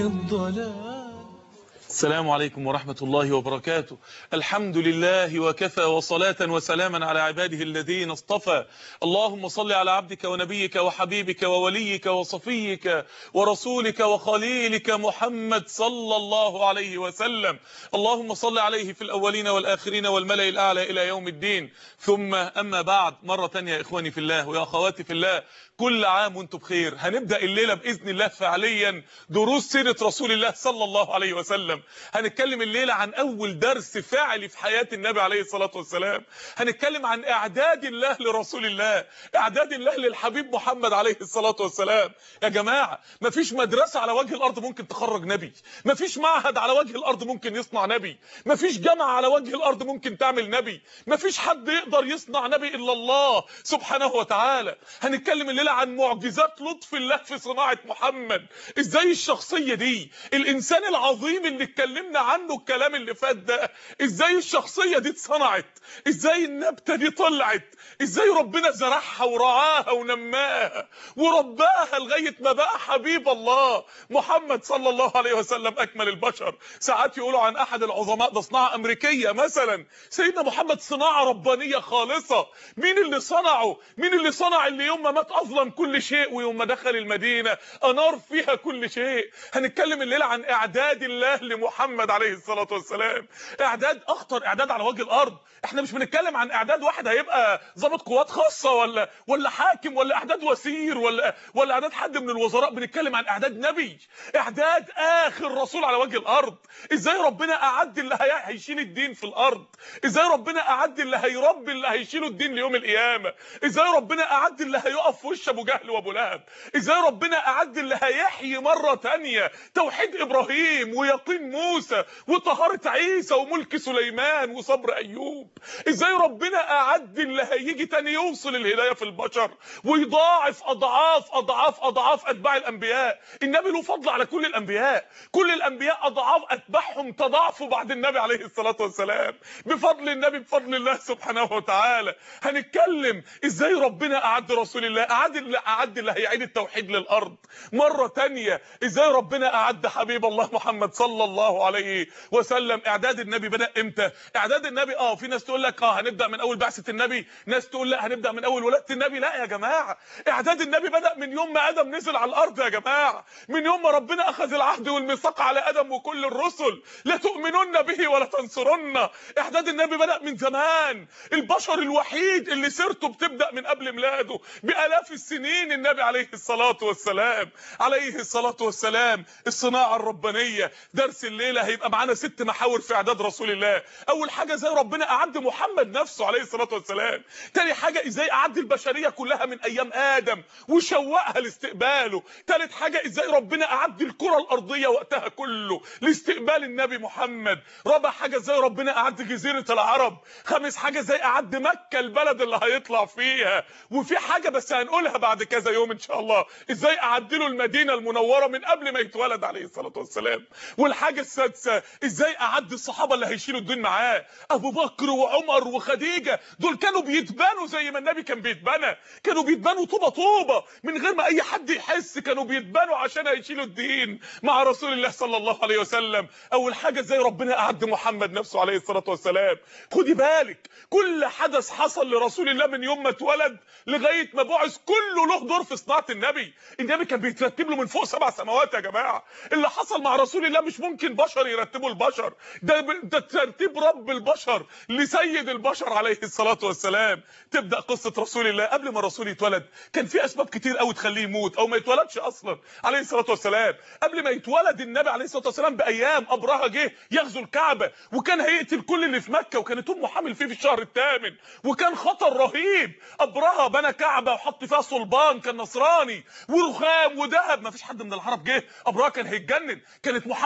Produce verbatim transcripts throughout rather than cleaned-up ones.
الضلال. السلام عليكم ورحمة الله وبركاته. الحمد لله وكفى وصلاة وسلاما على عباده الذين اصطفى. اللهم صل على عبدك ونبيك وحبيبك ووليك وصفيك ورسولك وخليلك محمد صلى الله عليه وسلم. اللهم صل عليه في الأولين والآخرين والملأ الأعلى إلى يوم الدين. ثم أما بعد، مرة تانية يا إخواني في الله ويا أخواتي في الله، كل عام وانتم بخير. هنبدأ الليلة بإذن الله فعليا دروس سيرة رسول الله صلى الله عليه وسلم. هنتكلم الليلة عن أول درس فعلي في حياة النبي عليه الصلاة والسلام. هنتكلم عن إعداد الله لرسول الله، إعداد الله للحبيب محمد عليه الصلاة والسلام. يا جماعة، مفيش مدرسة على وجه الأرض ممكن تخرج نبي، مفيش معهد على وجه الأرض ممكن يصنع نبي، مفيش جامعة على وجه الأرض ممكن تعمل نبي، مفيش حد يقدر يصنع نبي إلا الله سبحانه وتعالى. هنتكلم الليلة عن معجزات لطف الله في صناعة محمد. ازاي الشخصية دي، الانسان العظيم اللي اتكلمنا عنه الكلام اللي فات ده، ازاي الشخصية دي اتصنعت، ازاي النبتة دي طلعت، ازاي ربنا زرعها ورعاها ونماها ورباها لغاية ما بقى حبيب الله محمد صلى الله عليه وسلم اكمل البشر. ساعات يقولوا عن احد العظماء ده صناعة امريكية مثلا. سيدنا محمد صناعة ربانية خالصة. مين اللي صنعه؟ مين اللي صنع اللي يوم ما مات اظلم كل شيء ويوم ما دخل المدينة انار فيها كل شيء؟ هنتكلم الليلة عن اعداد الله لمحمد عليه الصلاة والسلام. اعداد اخطر اعداد على وجه الارض. احنا مش بنتكلم عن اعداد واحد هيبقى ضابط قوات خاصة ولا ولا حاكم ولا اعداد وزير ولا ولا اعداد حد من الوزراء. بنتكلم عن اعداد نبي، اعداد اخر رسول على وجه الارض. ازاي ربنا اعد اللي هيشيل الدين في الارض، ازاي ربنا اعد اللي هيربي اللي هيشيلوا الدين ليوم القيامة، ازاي ربنا اعد اللي هيقف في وش ابو جهل وابو لهب، ازاي ربنا اعد اللي هيحيي مرة تانية توحيد ابراهيم ويقين موسى وطهارة عيسى وملك سليمان وصبر ايوب، ازاي ربنا اعد اللي هيجي تاني يوصل الهداية في البشر ويضاعف اضعاف اضعاف اضعاف اتباع الانبياء. النبي له فضل على كل الانبياء، كل الانبياء اضعاف اتباعهم تضاعفوا بعد النبي عليه الصلاة والسلام بفضل النبي بفضل الله سبحانه وتعالى. هنتكلم ازاي ربنا اعد رسول الله، اعد اللي اعد اللي هيعيد التوحيد للارض مرة تانية، ازاي ربنا اعد حبيب الله محمد صلى الله عليه وسلم. اعداد النبي بدأ امتى؟ اعداد النبي اه في ناس تقول لك اه هنبدأ من اول بعثة النبي، ناس تقول لا هنبدأ من اول ولادة النبي. لا يا جماعة، اعداد النبي بدأ من يوم ما ادم نزل على الارض يا جماعة، من يوم ما ربنا اخذ العهد والميثاق على ادم وكل الرسل لا تؤمنون به ولا تنصرن. اعداد النبي بدأ من زمان. البشر الوحيد اللي سيرته بتبدأ من قبل ميلاده بالاف السنين النبي عليه الصلاة والسلام عليه الصلاة والسلام. الصناعة الربانية. درس الليلة هيبقى معانا ست محاور في اعداد رسول الله. اول حاجة ازاي ربنا اعد محمد نفسه عليه الصلاة والسلام. تاني حاجة ازاي اعد البشرية كلها من ايام ادم وشوقها لاستقباله. تالت حاجة ازاي ربنا اعد الكرة الارضية وقتها كله لاستقبال النبي محمد. رابع حاجة ازاي ربنا اعد جزيرة العرب. خامس حاجة ازاي اعد مكة البلد اللي هيطلع فيها. وفي حاجة بس هنقولها بعد كذا يوم ان شاء الله، ازاي اعد له المدينة المنورة من قبل ما يتولد عليه الصلاة والسلام. والحاجة السادسة ازاي اعد الصحابة اللي هيشيلوا الدين معاه. ابو بكر وعمر وخديجة دول كانوا بيتبانوا زي ما النبي كان بيتبنى، كانوا بيتبانوا طوبة طوبة من غير ما اي حد يحس، كانوا بيتبانوا عشان هيشيلوا الدين مع رسول الله صلى الله عليه وسلم. اول حاجة ازاي ربنا اعد محمد نفسه عليه الصلاة والسلام. خدي بالك، كل حدث حصل لرسول الله من يوم ما اتولد لغاية ما بعث كله له دور في صناعة النبي. النبي كان بيترتب له من فوق سبع سماوات يا جماعة. اللي حصل مع رسول الله مش ممكن بشر يرتبوا البشر، ده ده ترتيب رب البشر لسيد البشر عليه الصلاة والسلام. تبدأ قصة رسول الله. قبل ما الرسول يتولد كان في اسباب كتير قوي تخليه يموت او ما يتولدش اصلا عليه الصلاة والسلام. قبل ما يتولد النبي عليه الصلاة والسلام بايام ابرهة جه يغزو الكعبة وكان هيقتل كل اللي في مكة، وكانت امه حامل فيه في الشهر الثامن، وكان خطر رهيب. ابرهة بنى كعبة وحط فيها صلبان كان نصراني ورخام وذهب، ما فيش حد من العرب جه. ابرهة كان هيتجنن. كانت محاولة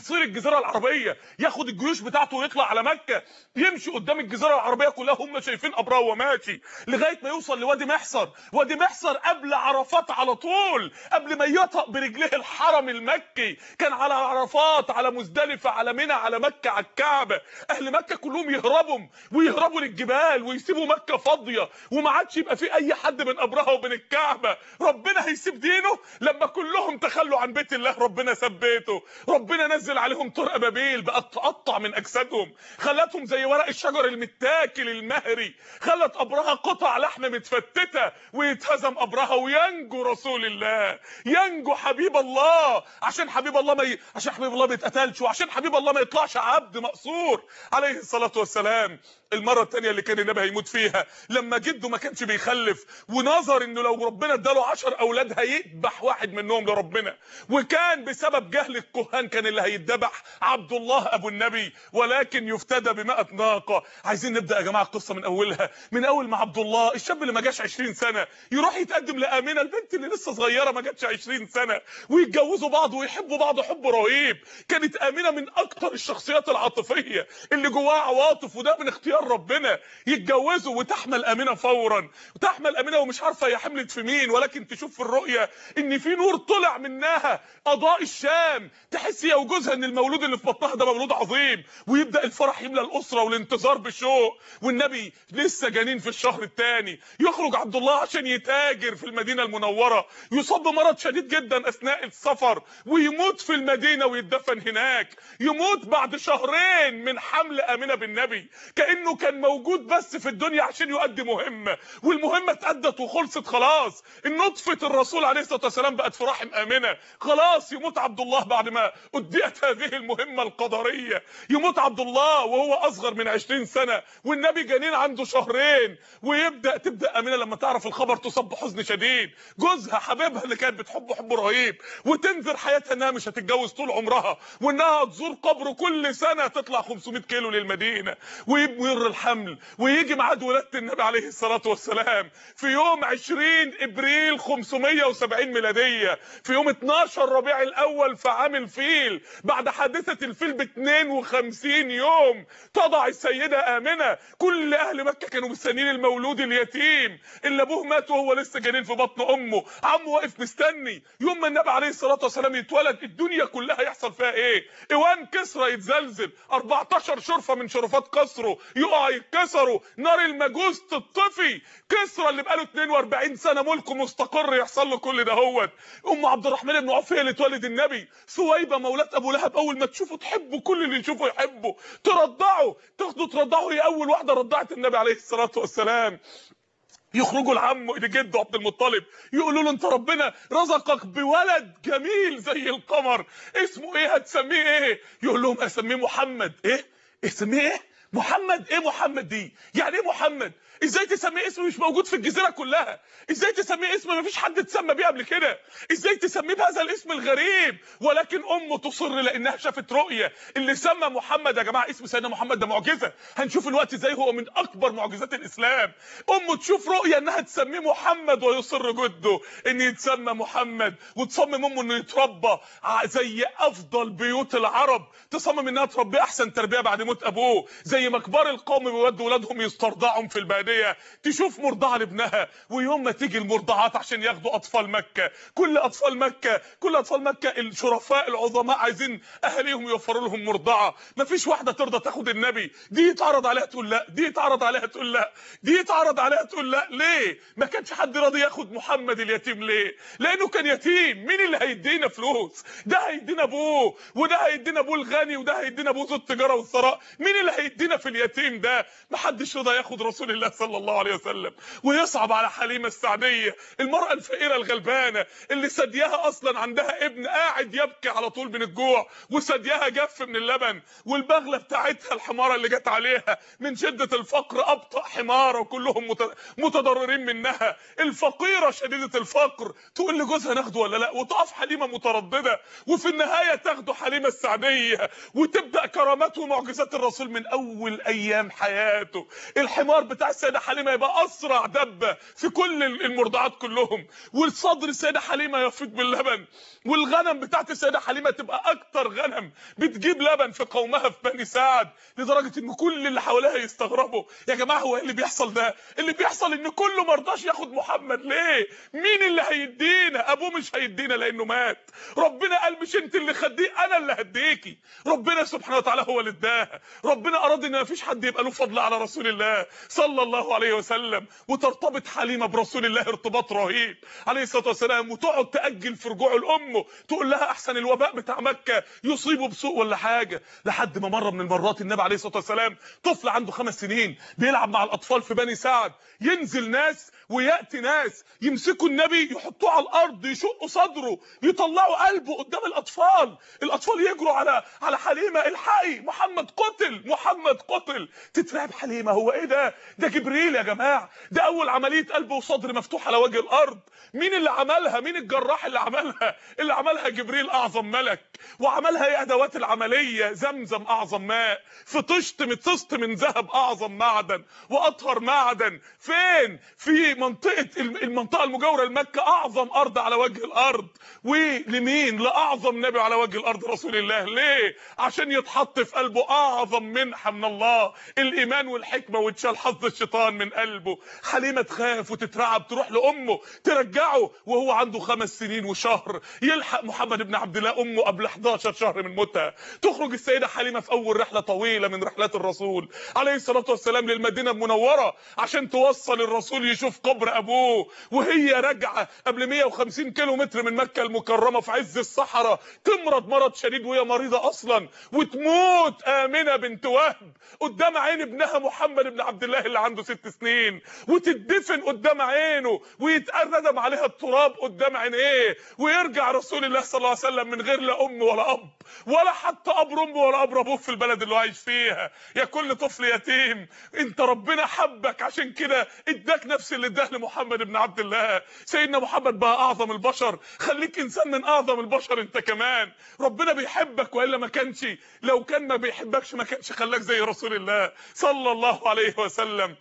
يصير الجزيره العربيه، ياخد الجيوش بتاعته ويطلع على مكه، يمشي قدام الجزيره العربيه كلها هم شايفين ابرهه وهو ماشي، لغايه ما يوصل لوادي محصر. وادي محصر قبل عرفات على طول، قبل ما يطأ برجليه الحرم المكي، كان على عرفات، على مزدلفه، على منى، على مكه، على الكعبه. اهل مكه كلهم يهربوا ويهربوا للجبال ويسيبوا مكه فاضيه، وما عادش يبقى في اي حد بين ابرهه وبين الكعبه. ربنا هيسيب دينه لما كلهم تخلوا عن بيت الله، ربنا ثبته. ربنا نزل عليهم طرق ابابيل بقت تقطع من اجسادهم، خلتهم زي ورق الشجر المتاكل المهري، خلت ابرهه قطع لحم متفتته ويتهزم ابرهه وينجو رسول الله، ينجو حبيب الله، عشان حبيب الله ما ي... عشان حبيب الله ما يتقتلش، وعشان حبيب الله ما يطلعش عبد مقصور عليه الصلاه والسلام. المره الثانيه اللي كان النبي هيموت فيها لما جده ما كانش بيخلف، ونظر انه لو ربنا اداله عشر اولاد هيذبح واحد منهم لربنا، وكان بسبب جهل الكهان كان اللي هيتذبح عبد الله ابو النبي، ولكن يفتدى بمائة ناقه. عايزين نبدا يا جماعه القصه من اولها، من اول ما عبد الله الشاب اللي ما جاش عشرين سنه يروح يتقدم لامنه البنت اللي لسه صغيره ما جاتش عشرين سنه، ويتجوزوا بعض ويحبوا بعض حب رهيب. كانت امنه من اكتر الشخصيات العاطفيه اللي جواها عواطف، وده من اختيار ربنا. يتجوزوا وتحمل امنه فورا، وتحمل امنه ومش عارفه هي حملت في مين، ولكن تشوف في الرؤيه ان في نور طلع منها اضاء الشام، تحس هي وجوزها ان المولود اللي في بطنها ده مولود عظيم، ويبدا الفرح يملى الاسره والانتظار بشوق. والنبي لسه جنين في الشهر الثاني، يخرج عبد الله عشان يتاجر في المدينه المنوره، يصاب بمرض شديد جدا اثناء السفر ويموت في المدينه ويدفن هناك. يموت بعد شهرين من حمل امنه بالنبي، كانه كان موجود بس في الدنيا عشان يؤدي مهمه، والمهمه اتأدت وخلصت خلاص. النطفه الرسول عليه الصلاه والسلام بقت في رحم امنه، خلاص يموت عبد الله بعد ما اديت هذه المهمه القدريه. يموت عبد الله وهو اصغر من عشرين سنه، والنبي جنين عنده شهرين. ويبدا تبدا امنه لما تعرف الخبر تصاب بحزن شديد، جوزها حبيبها اللي كانت بتحبه حب رهيب، وتنذر حياتها انها مش هتتجوز طول عمرها، وانها تزور قبره كل سنه تطلع خمسمائة كيلو للمدينه، ويمر الحمل ويجي ميعاد ولاده النبي عليه الصلاه والسلام في يوم عشرين ابريل خمسمائة وسبعين ميلاديه، في يوم اتناشر ربيع الاول في عام الفيل، بعد حادثه الفيل ب اتنين وخمسين يوم. تضع السيده امنه، كل اهل مكه كانوا مستنيين المولود اليتيم اللي ابوه مات وهو لسه جنين في بطن امه، عمه واقف مستني يوم ما النبي عليه الصلاه والسلام يتولد الدنيا كلها يحصل فيها ايه؟ ايوان كسرى يتزلزل، اربعتاشر شرفه من شرفات قصره يقع يتكسروا، نار المجوس تطفي، كسرى اللي بقاله اتنين واربعين سنه ملكه مستقر يحصل له كل ده. هوت ام عبد الرحمن بن عوف هي اللي اتولد النبي، ثويبه مولاه ابو لهب اول ما تشوفه تحبه، كل اللي يشوفه يحبه، ترضعه، تاخده ترضعه، هي اول واحده رضعت النبي عليه الصلاه والسلام. يخرجوا لعمه لجده عبد المطلب يقولوا له انت ربنا رزقك بولد جميل زي القمر، اسمه ايه؟ هتسميه ايه؟ يقول لهم اسميه محمد. ايه؟ اسميه ايه؟ محمد؟ ايه محمد دي؟ يعني ايه محمد؟ ازاي تسميه اسم مش موجود في الجزيره كلها؟ ازاي تسميه اسم ما فيش حد اتسمى بيه قبل كده؟ ازاي تسميه بهذا الاسم الغريب؟ ولكن امه تصر لانها شافت رؤيه. اللي سمى محمد يا جماعه اسم سيدنا محمد ده معجزه، هنشوف الوقت ازاي هو من اكبر معجزات الاسلام. امه تشوف رؤيه انها تسميه محمد ويصر جده ان يتسمى محمد، وتصمم امه انه يتربى زي افضل بيوت العرب، تصمم انها تربيه احسن تربيه بعد موت ابوه، زي ما كبار القوم بيودوا اولادهم يسترضعهم في الباديه. تشوف مرضعه لابنها، ويوم ما تيجي المرضعات عشان ياخدوا اطفال مكه، كل اطفال مكه كل اطفال مكه الشرفاء العظماء عايزين اهاليهم يوفروا لهم مرضعه، مفيش واحده ترضى تاخد النبي، دي يتعرض عليها تقول لا، دي يتعرض عليها تقول لا، دي يتعرض عليها تقول لا. ليه؟ ما كانش حد راضي ياخد محمد اليتيم. ليه؟ لانه كان يتيم. مين اللي هيدينا فلوس؟ ده هيدينا ابوه، وده هيدينا ابوه الغني، وده هيدينا ابوه ذو التجاره والثراء. مين اللي هيدينا في اليتيم ده؟ ما حدش رضى ياخد رسول الله صلى الله عليه وسلم. ويصعب على حليمه السعديه، المراه الفقيره الغلبانه اللي ثديها اصلا عندها ابن قاعد يبكي على طول من الجوع، وثديها جف من اللبن، والبغله بتاعتها الحماره اللي جت عليها من شده الفقر ابطا حماره، وكلهم متضررين منها. الفقيره شديده الفقر تقول لجوزها ناخده ولا لا، وتقف حليمه متردده، وفي النهايه تاخده حليمه السعديه، وتبدا كرامات ومعجزات الرسول من اول اول ايام حياته الحمار بتاع السيده حليمه يبقى اسرع دبه في كل المرضعات كلهم، والصدر السيده حليمه يفيض باللبن، والغنم بتاعت السيده حليمه تبقى اكتر غنم بتجيب لبن في قومها في بني سعد، لدرجه ان كل اللي حواليها يستغربوا يا جماعه هو ايه اللي بيحصل ده؟ اللي بيحصل ان كله ما رضاش ياخد محمد ليه؟ مين اللي هيدينا؟ ابوه مش هيدينا لانه مات. ربنا قال مش انت اللي خديه، انا اللي هديكي. ربنا سبحانه وتعالى هو اللي اداها. ربنا اراد ان مفيش حد يبقى له فضل على رسول الله صلى الله عليه وسلم، وترتبط حليمه برسول الله ارتباط رهيب عليه الصلاه والسلام، وتقعد تاجل في رجوعه لامه، تقول لها احسن الوباء بتاع مكه يصيبه بسوء ولا حاجه. لحد ما مره من المرات النبي عليه الصلاه والسلام طفل عنده خمس سنين بيلعب مع الاطفال في بني سعد، ينزل ناس وياتي ناس يمسكوا النبي يحطوه على الارض، يشقوا صدره، يطلعوا قلبه قدام الاطفال. الاطفال يجروا على على حليمه، الحقي محمد قتل، محمد قتل. تترعب حليمه، هو ايه ده؟ ده جبريل يا جماعه، ده اول عمليه قلب وصدر مفتوح على وجه الارض. مين اللي عملها؟ مين الجراح اللي عملها؟ اللي عملها جبريل اعظم ملك، وعملها ايه ادوات العمليه؟ زمزم اعظم ماء، في طشت متصت من ذهب اعظم معدن واطهر معدن. فين؟ في منطقه المنطقه المجاوره لمكه، اعظم ارض على وجه الارض. ولمين؟ لاعظم نبي على وجه الارض رسول الله. ليه؟ عشان يتحط في قلبه اعظم منحه من الله، الايمان والحكمه، وتشال حظ الشيطان من قلبه. حليمه تخاف وتترعب، تروح لامه ترجعه وهو عنده خمس سنين وشهر، يلحق محمد بن عبد الله امه قبل احداشر شهر من موتها. تخرج السيده حليمه في اول رحله طويله من رحلات الرسول عليه الصلاه والسلام للمدينه المنوره عشان توصل الرسول يشوف قبر ابوه، وهي راجعه قبل مية وخمسين كيلو متر من مكه المكرمه في عز الصحراء، تمرض مرض شديد وهي مريضه اصلا، وتموت امنه بنت وهب قدام عين ابنها محمد بن عبد الله اللي عنده ست سنين، وتدفن قدام عينه، ويتردم عليها التراب قدام عينيه، ويرجع رسول الله صلى الله عليه وسلم من غير لا ام ولا اب، ولا حتى قبر امه ولا قبر ابوه في البلد اللي عايش فيها. يا كل طفل يتيم، انت ربنا حبك عشان كده اداك نفس اللي اداه لمحمد بن عبد الله. سيدنا محمد بقى اعظم البشر، خليك انسان من اعظم البشر انت كمان. ربنا بيحبك، والا ما كانش، لو كان ما بيحبكش ما كانش خلاك زي رسول الله صلى الله عليه وسلم.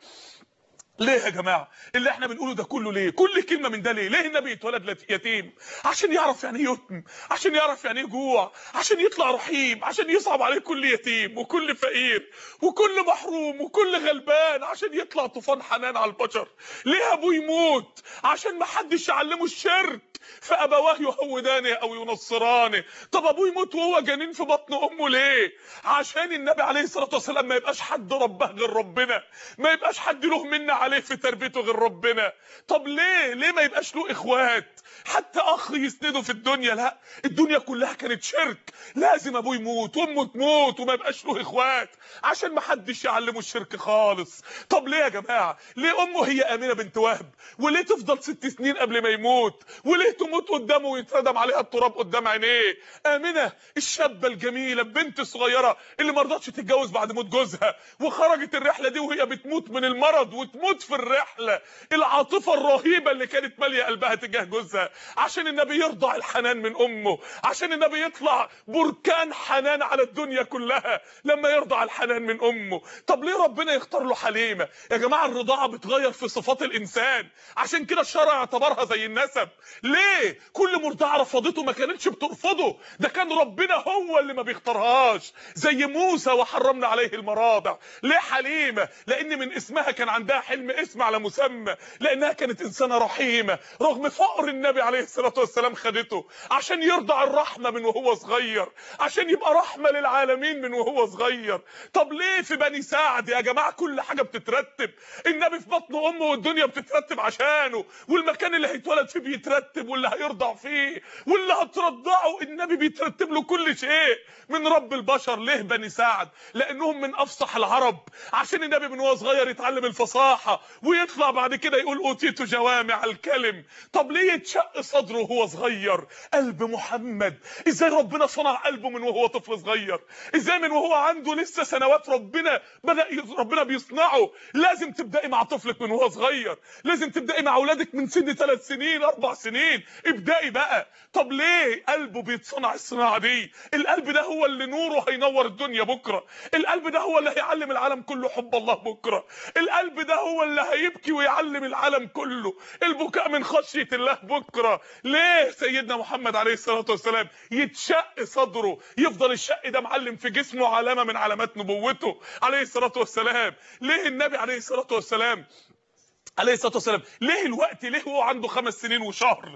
ليه يا جماعه اللي احنا بنقوله ده كله؟ ليه كل كلمه من ده؟ ليه ليه النبي اتولد يتيم؟ عشان يعرف يعني ايه يتم، عشان يعرف يعني ايه جوع، عشان يطلع رحيم، عشان يصعب عليه كل يتيم وكل فقير وكل محروم وكل غلبان، عشان يطلع طوفان حنان على البشر. ليه ابوه يموت؟ عشان ما حدش يعلمه الشرك، فابواه يهودانه او ينصرانه. طب ابوه يموت وهو جنين في بطن امه ليه؟ عشان النبي عليه الصلاه والسلام ما يبقاش حد ربه غير ربنا، ما يبقاش حد له منه عليه في تربيته غير ربنا. طب ليه ليه ما يبقاش له اخوات، حتى اخ يسنده في الدنيا؟ لا، الدنيا كلها كانت شرك، لازم ابوه يموت وامه تموت وما يبقاش له اخوات عشان ما حدش يعلمه الشرك خالص. طب ليه يا جماعه؟ ليه امه هي امنه بنت وهب؟ وليه تفضل ست سنين قبل ما يموت؟ وليه تموت قدامه ويتردم عليها التراب قدام عينيه؟ امنه الشابه الجميله البنت الصغيره اللي ما رضتش تتجوز بعد موت جوزها، وخرجت الرحله دي وهي بتموت من المرض وتموت في الرحله. العاطفه الرهيبه اللي كانت ماليه قلبها تجاه جوزها عشان النبي يرضع الحنان من امه، عشان النبي يطلع بركان حنان على الدنيا كلها لما يرضع الحنان من امه. طب ليه ربنا يختار له حليمه؟ يا جماعه الرضاعه بتغير في صفات الانسان، عشان كده الشرع اعتبرها زي النسب. ليه؟ كل مرضعه رفضته ما كانتش بترفضه، ده كان ربنا هو اللي ما بيختارهاش، زي موسى وحرمنا عليه المراضع. ليه حليمه؟ لان من اسمها كان عندها حلم اسم على مسمى، لانها كانت انسانه رحيمه رغم فقر النبي عليه الصلاه والسلام خدته عشان يرضع الرحمه من وهو صغير، عشان يبقى رحمه للعالمين من وهو صغير. طب ليه في بني سعد يا جماعه كل حاجه بتترتب؟ النبي في بطن امه والدنيا بتترتب عشانه، والمكان اللي هيتولد فيه بيترتب، واللي هيرضع فيه واللي هترضعه النبي بيترتب له كل شيء من رب البشر. ليه بني سعد؟ لانهم من افصح العرب، عشان النبي من وهو صغير يتعلم الفصاحه الفصحى ويطلع بعد كده يقول اوتيت جوامع الكلم. طب ليه يتشق صدره وهو صغير؟ قلب محمد ازاي ربنا صنع قلبه من وهو طفل صغير، ازاي من وهو عنده لسه سنوات ربنا بدأ ربنا بيصنعه. لازم تبدأي مع طفلك من وهو صغير، لازم تبدأي مع اولادك من سن ثلاث سنين اربع سنين، ابدأي بقى. طب ليه؟ قلبه بيتصنع الصناعه دي. القلب ده هو اللي نوره هينور الدنيا بكره، القلب ده هو اللي هيعلم العالم كله حب الله بكره، القلب ده هو اللي هيبكي ويعلم العالم كله البكاء من خشيه الله بكره. ليه سيدنا محمد عليه الصلاه والسلام يتشق صدره، يفضل الشق ده معلم في جسمه علامه من علامات نبوته عليه الصلاه والسلام؟ ليه النبي عليه الصلاه والسلام عليه الصلاه والسلام ليه الوقت ليه هو عنده خمس سنين وشهر؟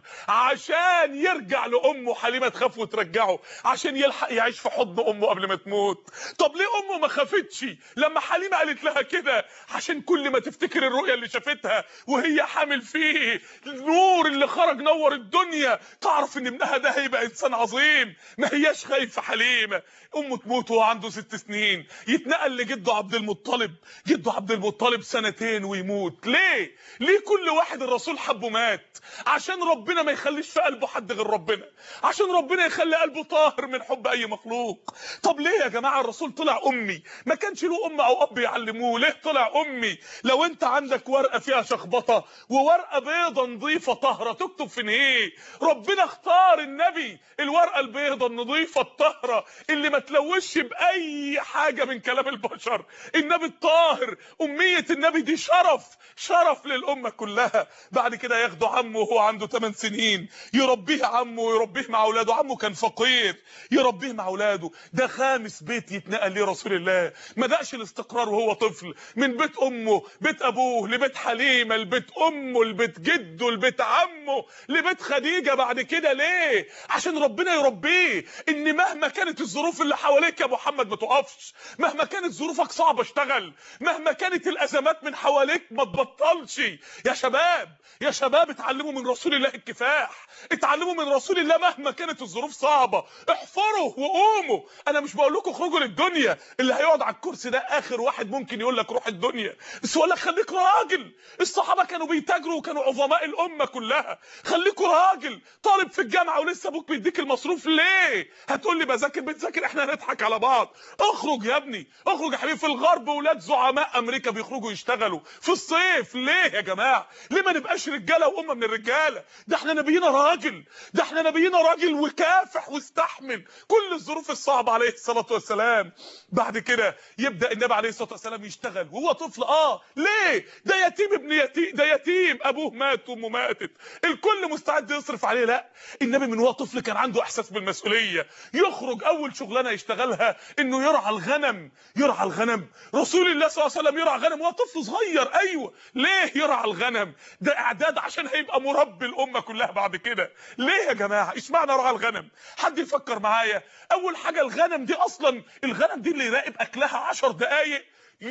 عشان يرجع لامه حليمه تخاف وترجعه، عشان يلحق يعيش في حضن امه قبل ما تموت. طب ليه امه ما خافتش لما حليمه قالت لها كده؟ عشان كل ما تفتكر الرؤيه اللي شافتها وهي حامل فيه النور اللي خرج نور الدنيا، تعرف ان ابنها ده هيبقى انسان عظيم. ما هياش خايفه حليمه. امه تموت وهو عنده ست سنين، يتنقل لجده عبد المطلب، جده عبد المطلب سنتين ويموت. ليه؟ ليه كل واحد الرسول حبه مات؟ عشان ربنا ما يخليش في قلبه حد غير ربنا، عشان ربنا يخلي قلبه طاهر من حب اي مخلوق. طب ليه يا جماعه الرسول طلع امي؟ ما كانش له ام او اب يعلموه، ليه طلع امي؟ لو انت عندك ورقه فيها شخبطه وورقه بيضه نظيفه طاهره تكتب فين ايه؟ ربنا اختار النبي الورقه البيضه النظيفه الطاهره اللي ما تلوثش باي حاجه من كلام البشر، النبي الطاهر. اميه النبي دي شرف شرف للامه كلها. بعد كده ياخده عمه وهو عنده ثمان سنين، يربيه عمه ويربيه مع اولاده. عمه كان فقير، يربيه مع اولاده. ده خامس بيت يتنقل ليه رسول الله. ما دقش الاستقرار وهو طفل، من بيت امه بيت ابوه لبيت حليمه لبيت امه لبيت جده لبيت عمه لبيت خديجه. بعد كده ليه؟ عشان ربنا يربيه ان مهما كانت الظروف اللي حواليك يا محمد ما تقفش، مهما كانت ظروفك صعبه اشتغل، مهما كانت الازمات من حواليك ما تبطلش. يا شباب يا شباب اتعلموا من رسول الله الكفاح، اتعلموا من رسول الله مهما كانت الظروف صعبه. احفروا وقوموا. انا مش بقول لكم اخرجوا للدنيا، اللي هيقعد على الكرسي ده اخر واحد ممكن يقول لك روح الدنيا، بس يقول لك خليك راجل. الصحابه كانوا بيتاجروا وكانوا عظماء الامه كلها. خليكوا راجل. طالب في الجامعه ولسه ابوك بيديك المصروف ليه؟ هتقول لي بذاكر بتذاكر، احنا هنضحك على بعض. اخرج يا ابني اخرج يا حبيبي. في الغرب ولاد زعماء امريكا بيخرجوا يشتغلوا في الصيف. ليه يا جماعه؟ ليه ما نبقاش رجاله وامه من الرجاله؟ ده احنا نبينا راجل، ده احنا نبينا راجل وكافح واستحمل كل الظروف الصعبه عليه الصلاه والسلام. بعد كده يبدا النبي عليه الصلاه والسلام يشتغل وهو طفل. اه ليه؟ ده يتيم ابن يتيم، ده يتيم ابوه مات وامه ماتت، الكل مستعد يصرف عليه. لا، النبي من وهو طفل كان عنده احساس بالمسؤوليه. يخرج اول شغلانه يشتغلها انه يرعى الغنم. يرعى الغنم. رسول الله صلى الله عليه وسلم يرعى غنم وهو طفل صغير. ايوه ليه يرعى الغنم؟ ده اعداد عشان هيبقى مربي الامه كلها بعد كده. ليه يا جماعه؟ اشمعنى رعى الغنم؟ حد يفكر معايا. اول حاجه الغنم دي اصلا، الغنم دي اللي يراقب اكلها عشر دقايق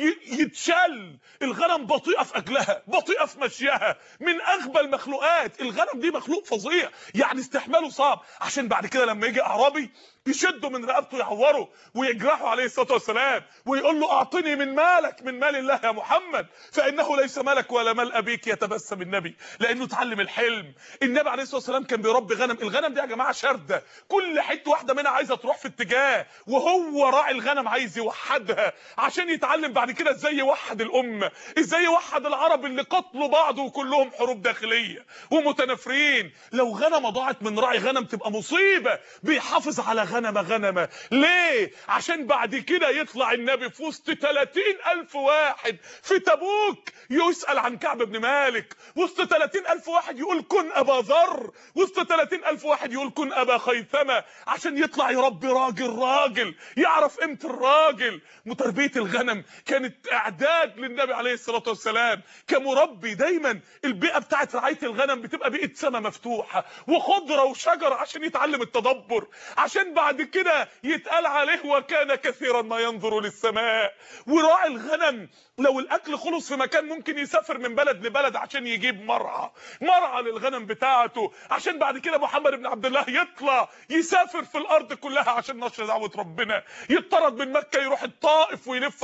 يتشل. الغنم بطيئه في اكلها، بطيئه في مشيها، من اغبى المخلوقات. الغنم دي مخلوق فظيع، يعني استحماله صعب. عشان بعد كده لما يجي اعرابي يشده من رقبته يعوره ويجرحه عليه الصلاه والسلام ويقول له اعطني من مالك، من مال الله يا محمد، فانه ليس مالك ولا مال ابيك. يتبسم النبي لانه اتعلم الحلم. النبي عليه الصلاه والسلام كان بيربي غنم. الغنم دي يا جماعه شرده، كل حته واحده منها عايزه تروح في اتجاه، وهو راعي الغنم عايز يوحدها عشان يتعلم بعد كده ازاي يوحد الامه، ازاي يوحد العرب اللي قتلوا بعض وكلهم حروب داخليه ومتنافرين. لو غنمه ضاعت من راعي غنم تبقى مصيبه. بيحافظ على غنمه غنمه. ليه؟ عشان بعد كده يطلع النبي في وسط ثلاثين ألف واحد في تبوك يسأل عن كعب بن مالك، وسط ثلاثين ألف واحد يقول كن أبا ذر، وسط ثلاثين ألف واحد يقول كن أبا خيثمة، عشان يطلع يربي راجل راجل يعرف قيمة الراجل. وتربية الغنم كانت إعداد للنبي عليه الصلاة والسلام كمربي. دايما البيئة بتاعت رعاية الغنم بتبقى بيئة سماء مفتوحة وخضرة وشجر عشان يتعلم التدبر، عشان بعد كده يتقال عليه وكان كثيرا ما ينظر للسماء. وراعي الغنم لو الاكل خلص في مكان ممكن يسافر من بلد لبلد عشان يجيب مرعى مرعى للغنم بتاعته، عشان بعد كده محمد بن عبد الله يطلع يسافر في الارض كلها عشان نشر دعوه ربنا. يطرد من مكه يروح الطائف ويلف على القبائل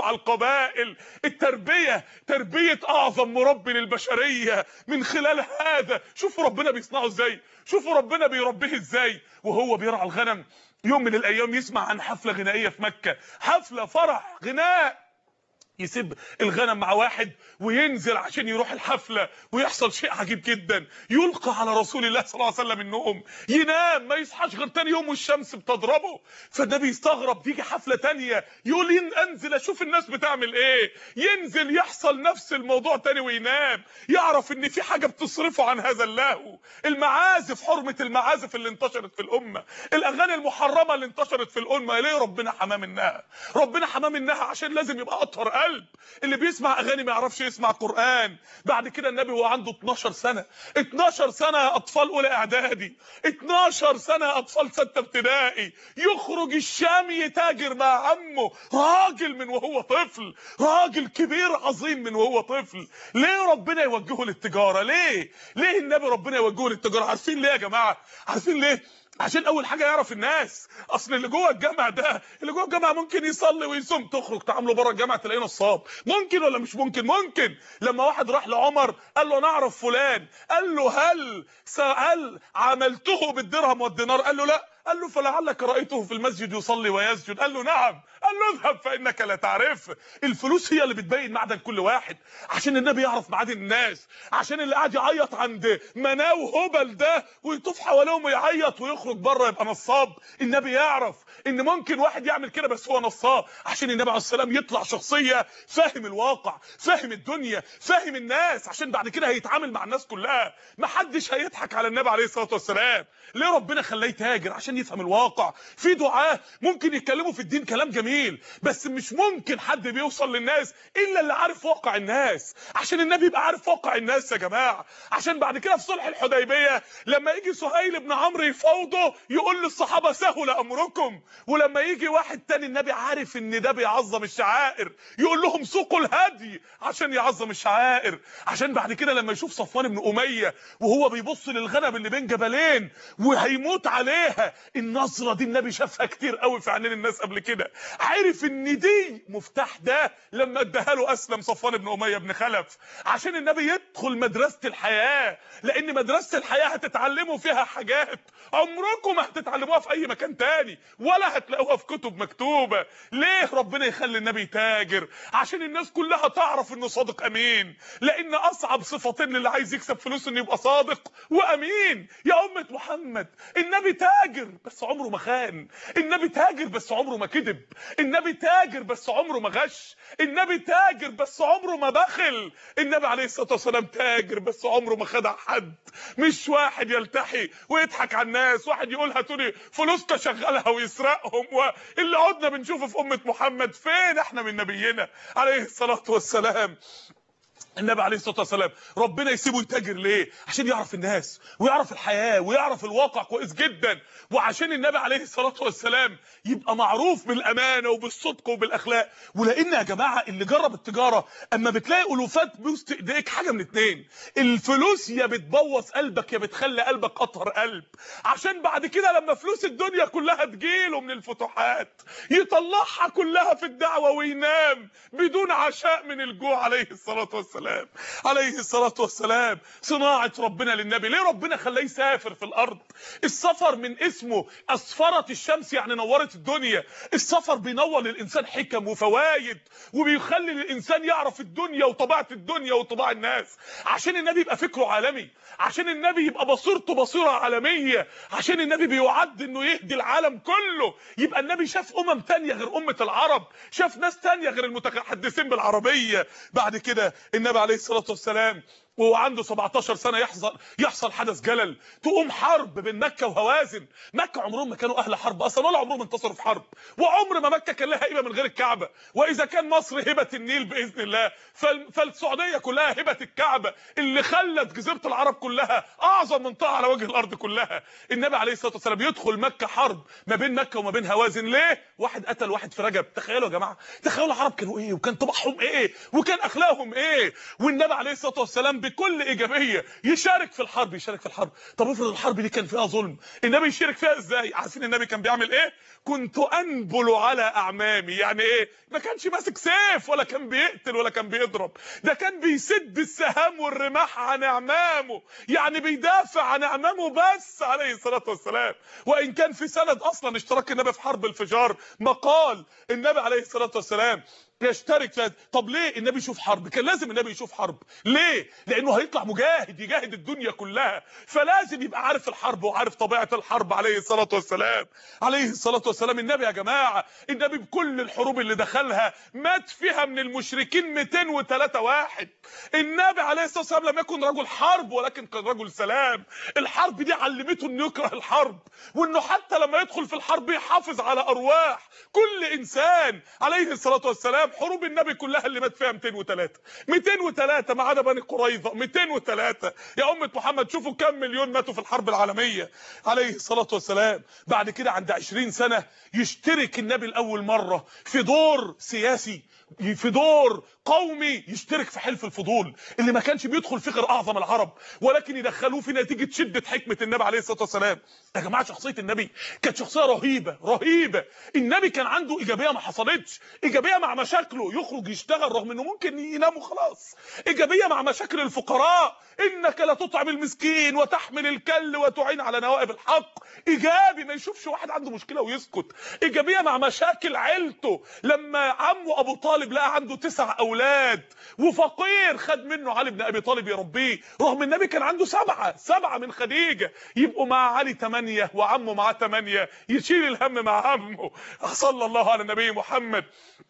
الاوائل. التربيه تربيه اعظم مربي للبشريه من خلال هذا. شوفوا ربنا بيصنعه ازاي، شوفوا ربنا بيربيه ازاي وهو بيرعى الغنم. يوم من الايام يسمع عن حفله غنائيه في مكه، حفله فرح غناء، يسيب الغنم مع واحد وينزل عشان يروح الحفله، ويحصل شيء عجيب جدا، يلقى على رسول الله صلى الله عليه وسلم النوم، ينام ما يصحاش غير تاني يوم والشمس بتضربه. فالنبي يستغرب، تيجي حفله تانيه يقول انزل اشوف الناس بتعمل ايه، ينزل يحصل نفس الموضوع تاني وينام، يعرف ان في حاجه بتصرفه عن هذا اللهو. المعازف، حرمه المعازف اللي انتشرت في الامه، الاغاني المحرمه اللي انتشرت في الامه، ليه ربنا حماه منها؟ ربنا حماه منها عشان لازم يبقى اطهر قلب. اللي بيسمع اغاني ما يعرفش يسمع قران. بعد كده النبي وهو عنده اتناشر سنه، اتناشر سنه اطفال اولى اعدادي، اتناشر سنه اطفال سته ابتدائي، يخرج الشام يتاجر مع عمه، راجل من وهو طفل، راجل كبير عظيم من وهو طفل. ليه ربنا يوجهه للتجاره؟ ليه ليه النبي ربنا يوجهه للتجاره؟ عارفين ليه يا جماعه؟ عارفين ليه؟ عشان اول حاجه يعرف الناس. اصل اللي جوه الجامع ده، اللي جوه الجامع ممكن يصلي ويصوم، تخرج تعامله بره الجامع تلاقيه نصاب. ممكن ولا مش ممكن؟ ممكن. لما واحد راح لعمر قال له نعرف فلان، قال له هل هل عملته بالدرهم والدينار؟ قال له لا. قال له فلعلك رايته في المسجد يصلي ويسجد؟ قال له نعم. قال له اذهب فانك لا تعرف. الفلوس هي اللي بتبين معدن كل واحد، عشان النبي يعرف معادن الناس، عشان اللي قاعد يعيط عند مناه وهبل ده ويطوف حواليهم ويعيط ويخرج بره يبقى نصاب، النبي يعرف ان ممكن واحد يعمل كده بس هو نصاب، عشان النبي عليه السلام يطلع شخصيه فاهم الواقع، فاهم الدنيا، فاهم الناس، عشان بعد كده هيتعامل مع الناس كلها، محدش هيضحك على النبي عليه الصلاه والسلام. ليه ربنا خلاه يتاجر؟ عشان يفهم الواقع. في دعاه ممكن يتكلموا في الدين كلام جميل، بس مش ممكن حد بيوصل للناس الا اللي عارف واقع الناس، عشان النبي يبقى عارف واقع الناس يا جماعه. عشان بعد كده في صلح الحديبيه لما يجي سهيل بن عمرو يفاوضه يقول للصحابه سهل امركم، ولما يجي واحد تاني النبي عارف ان ده بيعظم الشعائر يقول لهم سوقوا الهدي عشان يعظم الشعائر. عشان بعد كده لما يشوف صفوان بن اميه وهو بيبص للغنم اللي بين جبلين وهيموت عليها، النظره دي النبي شافها كتير قوي في عينين الناس قبل كده، عارف ان دي مفتاح ده لما اداها له اسلم صفوان بن اميه بن خلف. عشان النبي يدخل مدرسه الحياه، لان مدرسه الحياه هتتعلموا فيها حاجات عمركم ما هتتعلموها في اي مكان تاني ولا هتلاقوها في كتب مكتوبه. ليه ربنا يخلي النبي تاجر؟ عشان الناس كلها تعرف انه صادق امين، لان اصعب صفتين للي عايز يكسب فلوس انه يبقى صادق وامين. يا امه محمد النبي تاجر بس عمره ما خان، النبي تاجر بس عمره ما كذب، النبي تاجر بس عمره ما غش، النبي تاجر بس عمره ما بخل، النبي عليه الصلاه والسلام تاجر بس عمره ما خدع حد. مش واحد يلتحي ويضحك على الناس، واحد يقول هاتولي فلوس تشغلها ويسرقهم، واللي عدنا بنشوفه في امه محمد. فين احنا من نبينا عليه الصلاه والسلام؟ النبي عليه الصلاه والسلام ربنا يسيبه يتاجر ليه؟ عشان يعرف الناس ويعرف الحياه ويعرف الواقع كويس جدا، وعشان النبي عليه الصلاه والسلام يبقى معروف بالامانه وبالصدق وبالاخلاق. ولان يا جماعه اللي جرب التجاره اما بتلاقي الوفات بوسط ايديك حاجه من اتنين، الفلوس يا بتبوظ قلبك يا بتخلي قلبك اطهر قلب، عشان بعد كده لما فلوس الدنيا كلها تجيله من الفتوحات يطلعها كلها في الدعوه وينام بدون عشاء من الجوع عليه الصلاه والسلام. عليه الصلاة والسلام. صناعة ربنا للنبي. ليه ربنا خلاه يسافر في الارض؟ السفر من اسمه اسفرت الشمس يعني نورت الدنيا، السفر بينور للانسان حكم وفوايد وبيخلي الانسان يعرف الدنيا وطبيعة الدنيا وطباع الناس، عشان النبي يبقى فكره عالمي، عشان النبي يبقى بصيرته بصيرة عالمية، عشان النبي بيعد انه يهدي العالم كله. يبقى النبي شاف امم تانية غير امة العرب، شاف ناس تانية غير المتحدثين بالعربية. بعد كده النبي عليه الصلاة والسلام وهو عنده سبعتاشر سنه يحصل يحصل حدث جلل، تقوم حرب بين مكه وهوازن. مكه عمرهم ما كانوا اهل حرب اصلا ولا عمرهم انتصروا في حرب، وعمر ما مكه كان لها هيبه من غير الكعبه، واذا كان مصر هبه النيل باذن الله فالسعوديه كلها هبه الكعبه اللي خلت جزيره العرب كلها اعظم منطقه على وجه الارض كلها. النبي عليه الصلاه والسلام يدخل مكه حرب ما بين مكه وما بين هوازن. ليه؟ واحد قتل واحد في رجب. تخيلوا يا جماعه، تخيلوا العرب كانوا ايه وكان طباعهم ايه وكان اخلاقهم ايه، والنبي عليه الصلاه والسلام بكل ايجابيه يشارك في الحرب يشارك في الحرب طب افرض الحرب دي كان فيها ظلم، النبي يشارك فيها ازاي؟ عارفين النبي كان بيعمل ايه؟ كنت انبل على اعمامي. يعني ايه؟ ما كانش ماسك سيف ولا كان بيقتل ولا كان بيضرب، ده كان بيسد السهام والرماح عن اعمامه، يعني بيدافع عن اعمامه بس عليه الصلاه والسلام. وان كان في سند اصلا اشتراك النبي في حرب الفجار، مقال النبي عليه الصلاه والسلام يشترك في. طب ليه النبي يشوف حرب؟ كان لازم النبي يشوف حرب. ليه؟ لانه هيطلع مجاهد يجاهد الدنيا كلها، فلازم يبقى عارف الحرب وعارف طبيعه الحرب عليه الصلاه والسلام. عليه الصلاه والسلام النبي يا جماعه، النبي بكل الحروب اللي دخلها مات فيها من المشركين مئتين وثلاثة واحد. النبي عليه الصلاه والسلام لم يكن رجل حرب ولكن كان رجل سلام. الحرب دي علمته انه يكره الحرب، وانه حتى لما يدخل في الحرب يحافظ على ارواح كل انسان عليه الصلاه والسلام. حروب النبي كلها اللي مات فيها مئتين وثلاثة مئتين وثلاثة ما عدا بني قريظه مئتين وثلاثة. يا امه محمد شوفوا كم مليون ماتوا في الحرب العالميه عليه الصلاه والسلام. بعد كده عند عشرين سنه يشترك النبي لاول مره في دور سياسي، في دور قومي، يشترك في حلف الفضول اللي ما كانش بيدخل فيه غير اعظم العرب، ولكن يدخلوه في نتيجه شده حكمه النبي عليه الصلاه والسلام. يا جماعه شخصيه النبي كانت شخصيه رهيبه رهيبه. النبي كان عنده ايجابيه ما حصلتش، ايجابيه مع مشاكله يخرج يشتغل رغم انه ممكن ينام وخلاص، ايجابيه مع مشاكل الفقراء، انك لا تطعم المسكين وتحمل الكل وتعين على نوائب الحق، ايجابي ما يشوفش واحد عنده مشكله ويسكت. ايجابيه مع مشاكل عيلته، لما عمه ابو طالب لقى عنده تسع اولاد وفقير خد منه علي بن ابي طالب يربيه، رغم النبي كان عنده سبعه سبعه من خديجه، يبقوا مع علي ثمانيه وعمه معاه ثمانيه، يشيل الهم مع عمه. صلى الله على النبي محمد.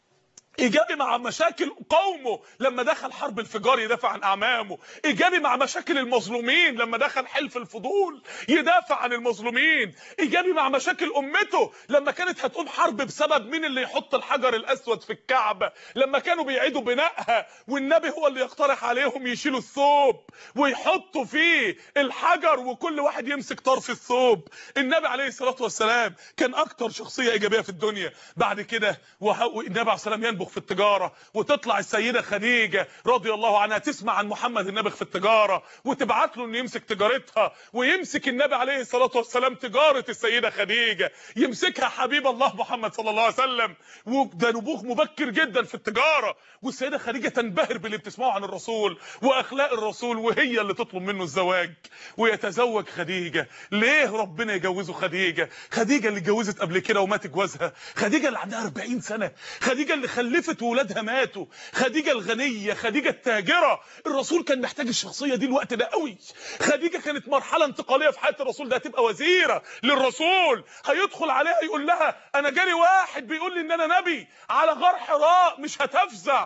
ايجابي مع مشاكل قومه لما دخل حرب الفجار يدافع عن اعمامه، ايجابي مع مشاكل المظلومين لما دخل حلف الفضول يدافع عن المظلومين، ايجابي مع مشاكل امته لما كانت هتقوم حرب بسبب مين اللي يحط الحجر الاسود في الكعبه، لما كانوا بيعيدوا بنائها والنبي هو اللي يقترح عليهم يشيلوا الثوب ويحطوا فيه الحجر وكل واحد يمسك طرف الثوب. النبي عليه الصلاه والسلام كان اكتر شخصيه ايجابيه في الدنيا. بعد كده والنبي عليه الصلاه والسلام في التجاره، وتطلع السيده خديجه رضي الله عنها تسمع عن محمد النابغ في التجاره وتبعت له انه يمسك تجارتها، ويمسك النبي عليه الصلاه والسلام تجاره السيده خديجه، يمسكها حبيب الله محمد صلى الله عليه وسلم، وده نبوغ مبكر جدا في التجاره. والسيده خديجه تنبهر باللي بتسمعه عن الرسول واخلاق الرسول، وهي اللي تطلب منه الزواج ويتزوج خديجه. ليه ربنا يجوزه خديجه؟ خديجه اللي اتجوزت قبل كده ومات جوازها، خديجه اللي عندها أربعين سنه، خديجه اللي خلفت وولادها ماتوا، خديجه الغنيه، خديجه التاجره. الرسول كان محتاج الشخصيه دي الوقت ده قوي. خديجه كانت مرحله انتقاليه في حياه الرسول، ده هتبقى وزيره للرسول، هيدخل عليها يقول لها انا جالي واحد بيقول لي ان انا نبي على غار حراء، مش هتفزع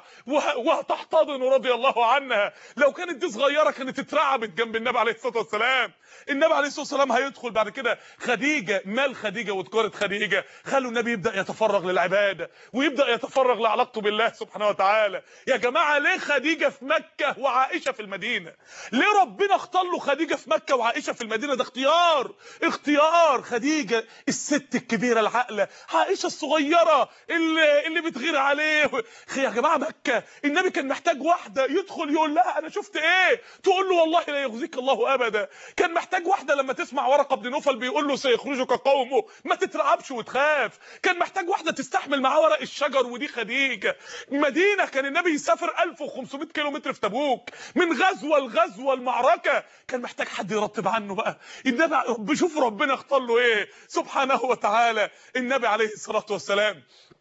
وهتحتضن رضي الله عنها. لو كانت دي صغيره كانت اترعبت جنب النبي عليه الصلاه والسلام. النبي عليه الصلاه والسلام هيدخل بعد كده. خديجه، مال خديجه وتجاره خديجه خلوا النبي يبدا يتفرغ للعباده ويبدا يتفرغ لعلاقته بالله سبحانه وتعالى. يا جماعه ليه خديجه في مكه وعائشه في المدينه؟ ليه ربنا اختار له خديجه في مكه وعائشه في المدينه؟ ده اختيار اختيار. خديجه الست الكبيره العاقله، عائشه الصغيره اللي اللي بتغير عليه. يا جماعه مكه النبي كان محتاج واحده يدخل يقول لها انا شفت ايه، تقول له والله لا يخزيك الله ابدا. كان محتاج واحده لما تسمع ورقه بن نوفل بيقول له سيخرجك قومه ما تترعبش وتخاف. كان محتاج واحده تستحمل معاه ورق الشجر، ودي خديجه. مدينه كان النبي يسافر ألف وخمسمائة كيلو متر في تبوك من غزوه لغزوه المعركه، كان محتاج حد يرتب عنه بقى. النبي بشوف ربنا اختار له ايه سبحانه وتعالى. النبي عليه الصلاه والسلام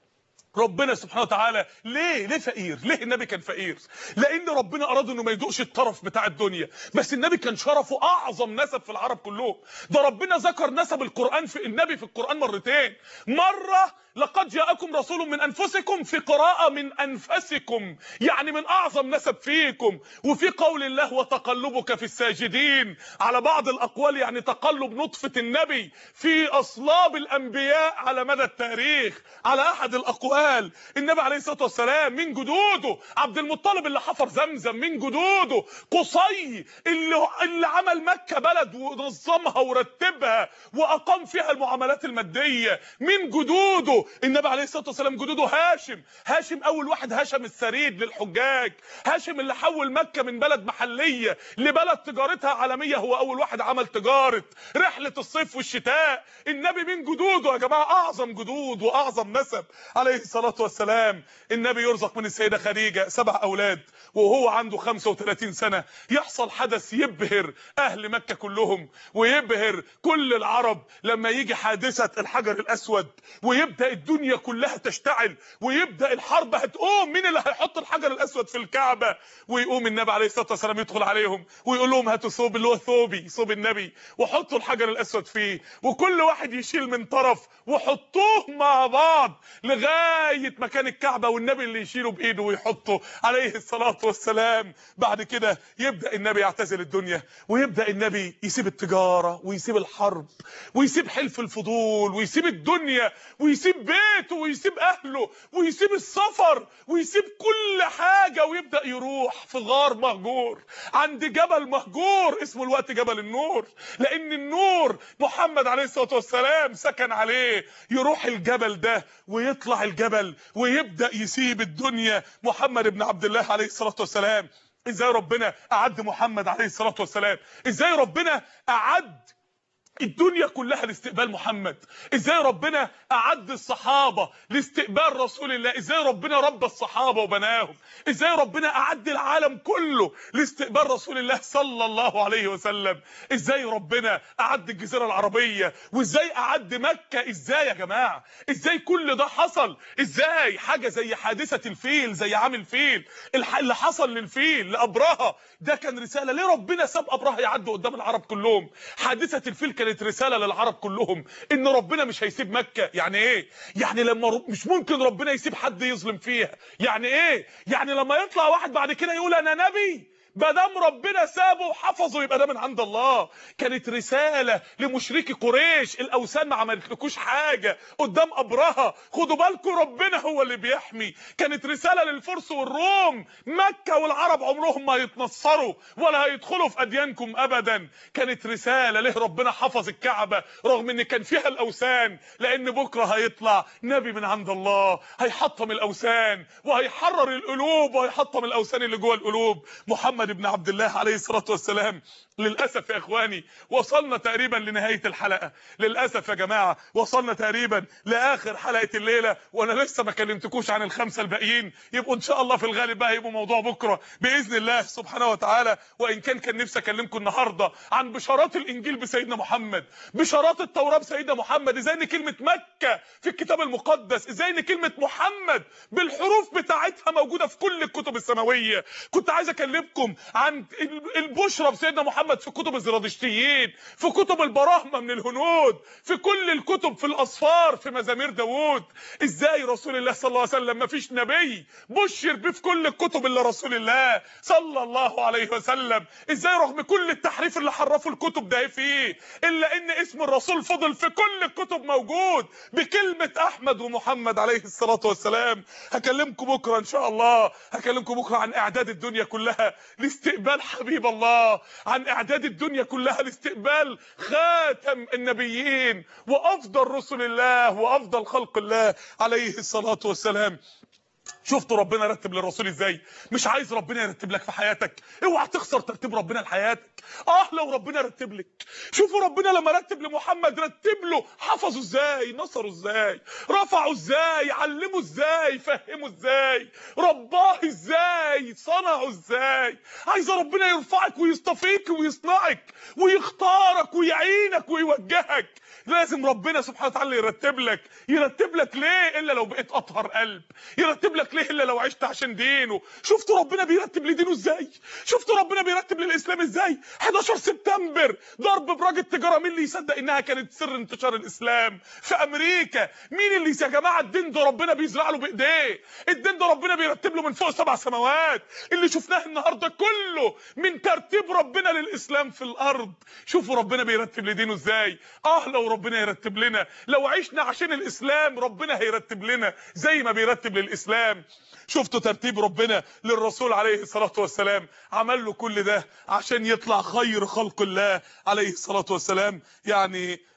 ربنا سبحانه وتعالى ليه ليه فقير؟ ليه النبي كان فقير؟ لان ربنا اراد انه ما يدوقش الطرف بتاع الدنيا. بس النبي كان شرفه اعظم نسب في العرب كلهم. ده ربنا ذكر نسب القران في النبي في القران مرتين، مره لقد جاءكم رسول من انفسكم، في قراءه من انفسكم، يعني من اعظم نسب فيكم. وفي قول الله وتقلبك في الساجدين، على بعض الاقوال يعني تقلب نطفه النبي في اصلاب الانبياء على مدى التاريخ. على احد الاقوال النبي عليه الصلاه والسلام من جدوده عبد المطلب اللي حفر زمزم، من جدوده قصي اللي اللي عمل مكه بلد ونظمها ورتبها واقام فيها المعاملات الماديه، من جدوده جدوده النبي عليه الصلاه والسلام جدوده هاشم. هاشم اول واحد هشم السريد للحجاج، هاشم اللي حول مكه من بلد محليه لبلد تجارتها عالميه، هو اول واحد عمل تجاره رحله الصيف والشتاء. النبي من جدوده يا جماعه اعظم جدود واعظم نسب عليه الصلاه والسلام. النبي يرزق من السيده خديجه سبع اولاد وهو عنده خمسة وثلاثين سنه، يحصل حدث يبهر اهل مكه كلهم ويبهر كل العرب لما يجي حادثه الحجر الاسود ويبدا الدنيا كلها تشتعل ويبدا الحرب هتقوم. مين اللي هيحط الحجر الاسود في الكعبه؟ ويقوم النبي عليه الصلاه والسلام يدخل عليهم ويقول لهم هاتوا ثوب اللي هو ثوبي ثوب النبي وحطوا الحجر الاسود فيه، وكل واحد يشيل من طرف وحطوه مع بعض لغايه مكان الكعبه، والنبي اللي يشيله بايده ويحطه عليه الصلاه والسلام. بعد كده يبدا النبي يعتزل الدنيا ويبدا النبي يسيب التجاره ويسيب الحرب ويسيب حلف الفضول ويسيب الدنيا ويسيب بيته ويسيب اهله ويسيب السفر ويسيب كل حاجه، ويبدا يروح في غار مهجور عند جبل مهجور اسمه الوقت جبل النور، لان النور محمد عليه الصلاه والسلام سكن عليه. يروح الجبل ده ويطلع الجبل ويبدا يسيب الدنيا. محمد بن عبد الله عليه الصلاه والسلام ازاي ربنا اعد محمد عليه الصلاه والسلام، ازاي ربنا اعد الدنيا كلها لاستقبال محمد، ازاي ربنا اعد الصحابه لاستقبال رسول الله، ازاي ربنا ربى الصحابه وبناهم، ازاي ربنا اعد العالم كله لاستقبال رسول الله صلى الله عليه وسلم، ازاي ربنا اعد الجزيره العربيه، وازاي اعد مكه. ازاي يا جماعه ازاي كل ده حصل؟ ازاي حاجه زي حادثه الفيل، زي عام الفيل اللي حصل للفيل لابرهه، ده كان رساله. ليه ربنا ساب ابرهه يعدوا قدام العرب كلهم؟ حادثه الفيل كانت رساله للعرب كلهم ان ربنا مش هيسيب مكه. يعني ايه؟ يعني لما مش ممكن ربنا يسيب حد يظلم فيها. يعني ايه؟ يعني لما يطلع واحد بعد كده يقول انا نبي، ما دام ربنا سابه وحفظه يبقى ده من عند الله. كانت رساله لمشركي قريش، الاوثان ما عملتلكوش حاجه قدام ابرهه، خدوا بالكم ربنا هو اللي بيحمي. كانت رساله للفرس والروم، مكه والعرب عمرهم ما هيتنصروا ولا هيدخلوا في اديانكم ابدا. كانت رساله ليه ربنا حفظ الكعبه رغم ان كان فيها الاوثان، لان بكره هيطلع نبي من عند الله هيحطم الاوثان وهيحرر القلوب وهيحطم الاوثان اللي جوه القلوب. محمد ابن عبد الله عليه الصلاه والسلام. للاسف يا اخواني وصلنا تقريبا لنهايه الحلقه، للاسف يا جماعه وصلنا تقريبا لاخر حلقه الليله، وانا لسه ما كلمتكوش عن الخمسه الباقيين. يبقوا ان شاء الله في الغالب بقى يبقوا موضوع بكره باذن الله سبحانه وتعالى. وان كان كان نفسي اكلمكم النهارده عن بشارات الانجيل بسيدنا محمد، بشارات التوراه بسيدنا محمد، ازاي ان كلمه مكه في الكتاب المقدس، ازاي ان كلمه محمد بالحروف بتاعتها موجوده في كل الكتب السماويه. كنت عايز اكلمكم عن البشرى بسيدنا محمد في كتب الزرادشتيين، في كتب البراهمه من الهنود، في كل الكتب، في الاصفار، في مزامير داوود. ازاي رسول الله صلى الله عليه وسلم ما فيش نبي بشر بيه في كل الكتب الا رسول الله صلى الله عليه وسلم. ازاي رغم كل التحريف اللي حرفوا الكتب ده فيه الا ان اسم الرسول فضل في كل الكتب موجود بكلمه احمد ومحمد عليه الصلاه والسلام. هكلمكم بكره ان شاء الله، هكلمكم بكره عن اعداد الدنيا كلها لاستقبال حبيب الله، عن اعداد الدنيا كلها لاستقبال خاتم النبيين وافضل رسل الله وافضل خلق الله عليه الصلاه والسلام. شفتوا ربنا رتب للرسول ازاي؟ مش عايز ربنا يرتب لك في حياتك؟ اوعى تخسر ترتيب ربنا لحياتك. اه لو ربنا رتب لك. شوفوا ربنا لما رتب لمحمد رتب له حفظه ازاي، نصره ازاي، رفعه ازاي، علمه ازاي، فهمه ازاي، رباه ازاي، صنعه ازاي. عايز ربنا يرفعك ويصطفيك ويصنعك ويختارك ويعينك ويوجهك. لازم ربنا سبحانه وتعالى يرتب لك. يرتب لك ليه الا لو بقيت اطهر قلب؟ يرتب لك ليه الا لو عشت عشان دينه؟ شفتوا ربنا بيرتب لدينه ازاي؟ شفتوا ربنا بيرتب للاسلام ازاي؟ حداشر سبتمبر ضرب براج التجاره، مين اللي يصدق انها كانت سر انتشار الاسلام في امريكا؟ مين اللي يا جماعه الدين ده ربنا بيزرع له بايديه، الدين ده ربنا بيرتب له من فوق سبع سماوات. اللي شفناه النهارده كله من ترتيب ربنا للاسلام في الارض. شوفوا ربنا بيرتب لدينه ازاي. اه لو ربنا يرتب لنا، لو عشنا عشان الاسلام ربنا هيرتب لنا زي ما بيرتب للاسلام. شفتوا ترتيب ربنا للرسول عليه الصلاه والسلام؟ عمل له كل ده عشان يطلع خير خلق الله عليه الصلاه والسلام. يعني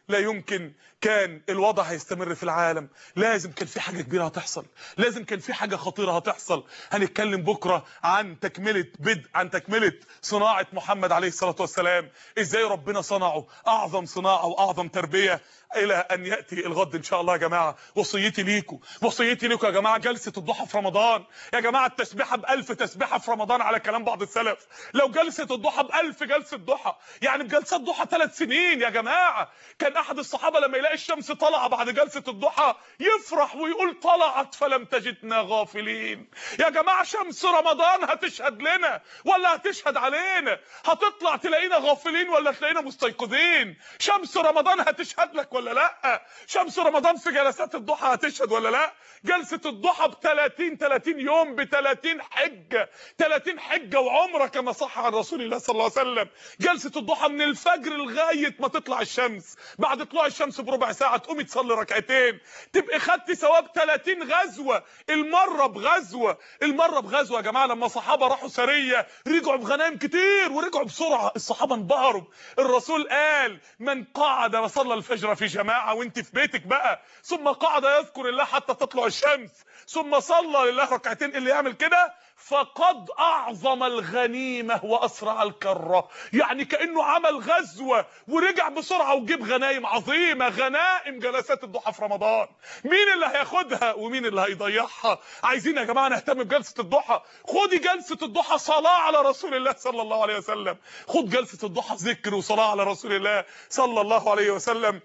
لا يمكن كان الوضع هيستمر في العالم، لازم كان في حاجة كبيرة هتحصل، لازم كان في حاجة خطيرة هتحصل. هنتكلم بكرة عن تكملة بدء عن تكملة صناعة محمد عليه الصلاة والسلام، ازاي ربنا صنعه اعظم صناعة واعظم تربية الى ان ياتي الغد ان شاء الله. يا جماعه وصيتي ليكم وصيتي ليكم يا جماعه، جلسه الضحى في رمضان يا جماعه، التسبيحه بألف تسبيحه في رمضان على كلام بعض السلف، لو جلسه الضحى بألف جلسه ضحى يعني بجلسات ضحى ثلاث سنين يا جماعه. كان احد الصحابه لما يلاقي الشمس طالعه بعد جلسه الضحى يفرح ويقول طلعت فلم تجدنا غافلين. يا جماعه شمس رمضان هتشهد لنا ولا هتشهد علينا؟ هتطلع تلاقينا غافلين ولا تلاقينا مستيقظين؟ شمس رمضان هتشهد لك ولا لا؟ شمس رمضان في جلسات الضحى هتشهد ولا لا؟ جلسة الضحى ب ثلاثين ثلاثين يوم ب ثلاثين حجة، ثلاثين حجة وعمرة كما صح عن رسول الله صلى الله عليه وسلم. جلسة الضحى من الفجر لغاية ما تطلع الشمس، بعد طلوع الشمس بربع ساعة تقومي تصلي ركعتين، تبقي خدتي ثواب ثلاثين غزوة، المرة بغزوة، المرة بغزوة. يا جماعة لما صحابة راحوا سرية رجعوا بغنائم كتير ورجعوا بسرعة، الصحابة انبهروا. الرسول قال من قعد وصلى الفجر في جماعة وانت في بيتك بقى، ثم قعد يذكر الله حتى تطلع الشمس، ثم صلى لله ركعتين، اللي يعمل كده فقد اعظم الغنيمه واسرع الكره، يعني كانه عمل غزوه ورجع بسرعه وجيب غنايم عظيمه، غنائم جلسات الضحى في رمضان. مين اللي هياخدها ومين اللي هيضيعها؟ عايزين يا جماعه نهتم بجلسه الضحى. خدي جلسه الضحى صلاه على رسول الله صلى الله عليه وسلم، خد جلسه الضحى ذكر وصلاه على رسول الله صلى الله عليه وسلم.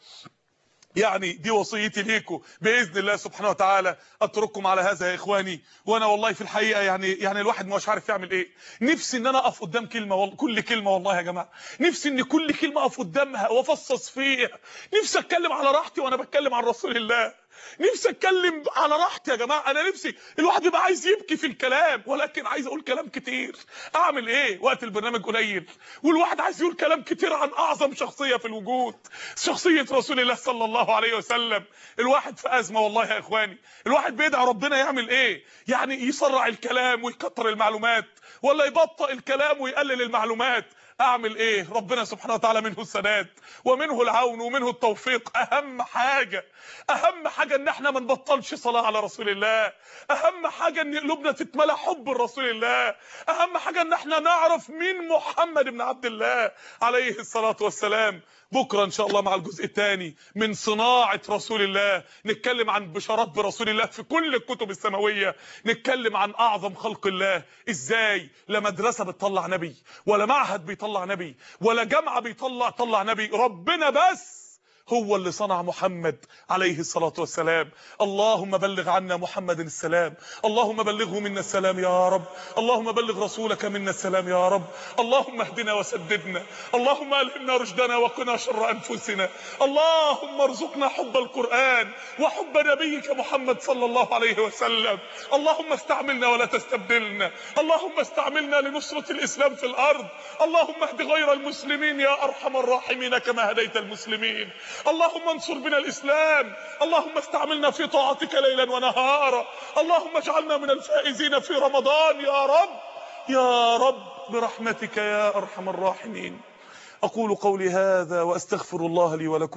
يعني دي وصيتي ليكم باذن الله سبحانه وتعالى. اترككم على هذا يا اخواني، وانا والله في الحقيقه يعني يعني الواحد مش عارف يعمل ايه. نفسي ان انا اقف قدام كلمه والله، كل كلمه والله يا جماعه، نفسي ان كل كلمه اقف قدامها وافصص فيها. نفسي اتكلم على راحتي وانا بتكلم عن رسول الله، نفسي اتكلم على راحتي يا جماعه. انا نفسي الواحد يبقى عايز يبكي في الكلام، ولكن عايز اقول كلام كتير. اعمل ايه؟ وقت البرنامج قليل، والواحد عايز يقول كلام كتير عن اعظم شخصيه في الوجود، شخصيه رسول الله صلى الله عليه وسلم. الواحد في ازمه والله يا اخواني، الواحد بيدعي ربنا يعمل ايه؟ يعني يسرع الكلام ويكتر المعلومات، ولا يبطئ الكلام ويقلل المعلومات؟ اعمل ايه؟ ربنا سبحانه وتعالى منه السداد ومنه العون ومنه التوفيق. اهم حاجه اهم حاجه ان احنا ما نبطلش صلاه على رسول الله، اهم حاجه ان قلوبنا تتملى حب رسول الله، اهم حاجه ان احنا نعرف مين محمد بن عبد الله عليه الصلاه والسلام. بكره ان شاء الله مع الجزء الثاني من صناعه رسول الله، نتكلم عن بشارات برسول الله في كل الكتب السماويه، نتكلم عن اعظم خلق الله، ازاي لا مدرسه بتطلع نبي ولا معهد بيطلع نبي ولا جامعه بيطلع طلع نبي، ربنا بس هو اللي صنع محمد عليه الصلاة والسلام. اللهم بلغ عنا محمد السلام، اللهم بلغه منا السلام يا رب، اللهم بلغ رسولك منا السلام يا رب، اللهم اهدنا وسددنا، اللهم ألهمنا رشدنا وقنا شر أنفسنا، اللهم ارزقنا حب القرآن وحب نبيك محمد صلى الله عليه وسلم، اللهم استعملنا ولا تستبدلنا، اللهم استعملنا لنصرة الإسلام في الأرض، اللهم اهد غير المسلمين يا أرحم الراحمين كما هديت المسلمين، اللهم انصر بنا الإسلام، اللهم استعملنا في طاعتك ليلا ونهارا، اللهم اجعلنا من الفائزين في رمضان يا رب يا رب برحمتك يا أرحم الراحمين. أقول قولي هذا وأستغفر الله لي ولكم.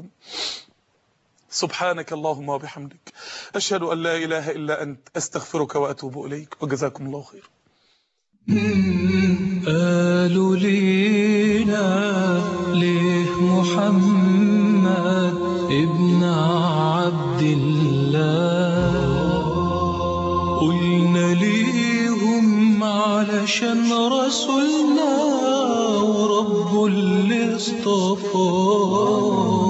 سبحانك اللهم وبحمدك، أشهد أن لا إله إلا أنت، أستغفرك وأتوب إليك، وجزاكم الله خير. قالوا لينا ليه محمد ابن عبد الله، قلنا ليهم علشان رسولنا ورب اللي اصطفاه.